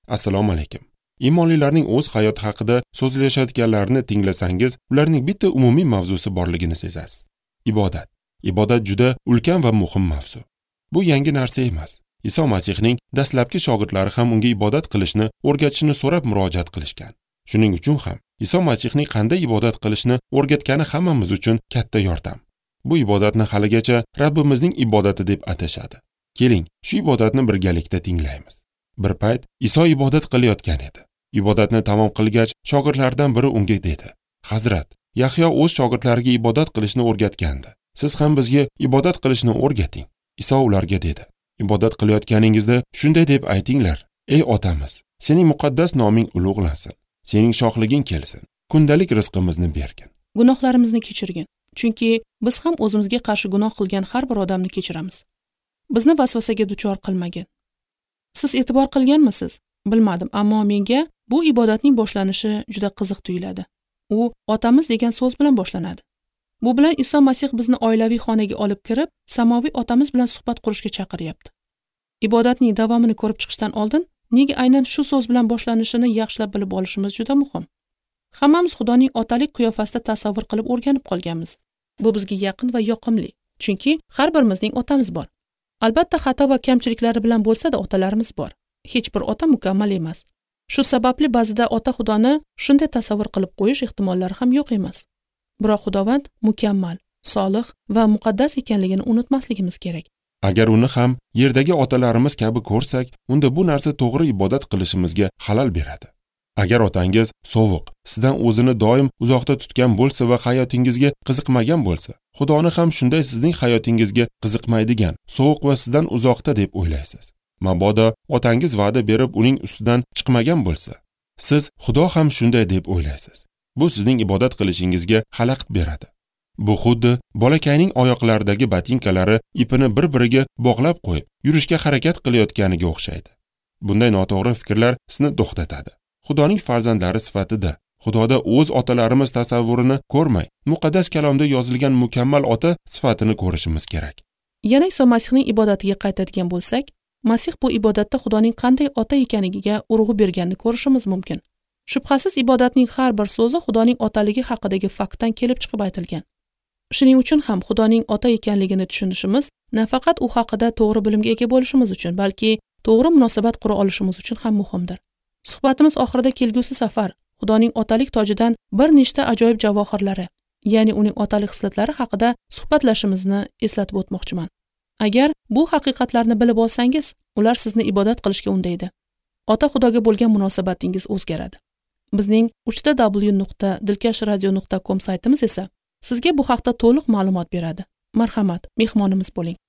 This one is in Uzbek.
Assalomu alaykum. Iymonlilarning o'z hayoti haqida so'zlashayotganlarini tinglasangiz, ularning bitta umumiy mavzusi borligini sezasiz. Ibodat. Ibodat juda ulkan va muhim mavzu. Bu yangi narsa emas. Iso Masihning dastlabki shogirdlari ham unga ibodat qilishni o'rgatishni so'rab murojaat qilishgan. Shuning uchun ham Iso Masihning qanday ibodat qilishni o'rgatgani hammamiz uchun katta yordam. Bu ibodatni haligacha Rabbimizning ibodati deb atashadi. Keling, shu ibodatni birgalikda tinglaymiz. Bir payt Iso ibodat qilayotgan edi. Ibodatni tamom qilgach, shogirdlardan biri unga dedi: "Hazrat, Yahyo o'z shogirdlariga ibodat qilishni o'rgatgandi. Siz ham bizga ibodat qilishni o'rgating." Iso ularga dedi: "Ibodat qilayotganingizda shunday deb aytinglar: Ey otamiz, sening muqaddas noming ulug'lansin. Sening shohliging kelsin. Kundalik rizqimizni bergin. Gunohlarimizni kechirgin. Chunki biz ham o'zimizga qarshi gunoh qilgan har bir odamni kechiramiz. Bizni vasvasaga duchor qilmagin." Siz e'tibor qilganmisiz? Bilmadim, ammo menga bu ibodatning boshlanishi juda qiziq tuyuladi. U otamiz degan so'z bilan boshlanadi. Bu bilan Iso Masih bizni oilaviy xonaga olib kirib, samoviy otamiz bilan suhbat qurishga chaqiryapti. Ibodatning davomini ko'rib chiqishdan oldin, nega aynan shu so'z bilan boshlanishini yaxshilab bilib olishimiz juda muhim. Hammamiz Xudoning otalik qiyofasida tasavvur qilib o'rganib qolganmiz. Bu bizga yaqin va yoqimli, chunki har birimizning otamiz bor. Albatta, xato va kamchiliklari bilan bo'lsa-da otalarimiz bor. Hech bir ota mukammal emas. Shu sababli ba'zida ota Xudoni shunday tasavvur qilib qo'yish ehtimollari ham yo'q emas. Biroq Xudovand mukammal, solih va muqaddas ekanligini unutmasligimiz kerak. Agar uni ham yerdagi otalarimiz kabi ko'rsak, unda bu narsa to'g'ri ibodat qilishimizga xalal beradi. Agar otangiz sovuq, sizdan o'zini doim uzoqda tutgan bo'lsa va hayotingizga qiziqmagan bo'lsa, Xudoni ham shunday sizning hayotingizga qiziqmaydigan, sovuq va sizdan uzoqda deb o'ylaysiz. Mabodo otangiz va'da berib uning ustidan chiqmagan bo'lsa, siz Xudo ham shunday deb o'ylaysiz. Bu sizning ibodat qilishingizga xalaqit beradi. Bu xuddi bolakayning oyoqlaridagi botinkalari ipini bir-biriga bog'lab qo'yib, yurishga harakat qilayotganiga o'xshaydi. Bunday noto'g'ri fikrlar sizni to'xtatadi. Xudoning farzandlari sifatida Xudoda o'z otalarimiz tasavvurini ko'rmay, muqaddas kalomda yozilgan mukammal ota sifatini ko'rishimiz kerak. Yana Iso Masihning ibodatiga qaytadigan bo'lsak, Masih bu ibodatda Xudoning qanday ota ekaniga urg'u berganini ko'rishimiz mumkin. Shubhasiz ibodatning har bir so'zi Xudoning otaligi haqidagi faktdan kelib chiqib aytilgan. Shuning uchun ham Xudoning ota ekanligini tushunishimiz nafaqat u haqida to'g'ri bilimga ega bo'lishimiz uchun, balki to'g'ri munosabat qura olishimiz uchun ham muhimdir. Suhbatimiz oxirida kelgusi safar Xudoning otalik tojidan bir nechta ajoyib javohirlari, ya'ni uning otalik xislatlari haqida suhbatlashimizni eslatib o'tmoqchiman. Agar bu haqiqatlarni bilib olsangiz, ular sizni ibodat qilishga undaydi. Ota Xudoga bo'lgan munosabatingiz o'zgaradi. Bizning 3w.dilkashradio.com saytimiz esa sizga bu haqda to'liq ma'lumot beradi. Marhamat, mehmonimiz bo'ling.